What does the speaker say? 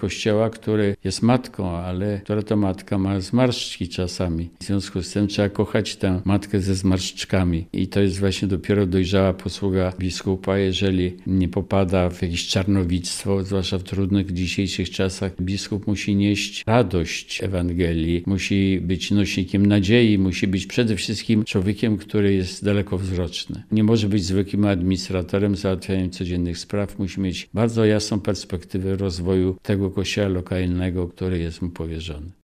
Kościoła, który jest matką, ale która to matka ma zmarszczki czasami. W związku z tym trzeba kochać tę matkę ze zmarszczkami. I to jest właśnie dopiero dojrzała posługa biskupa, jeżeli nie popada w jakieś czarnowictwo, zwłaszcza w trudnych dzisiejszych czasach. Biskup musi nieść radość Ewangelii, musi być nośnikiem nadziei, musi być przede wszystkim człowiekiem, który jest dalekowzroczny. Nie może być zwykłym administratorem załatwianiem codziennych spraw, musi mieć bardzo jasną perspektywę rozwoju tego kościoła lokalnego, który jest mu powierzony.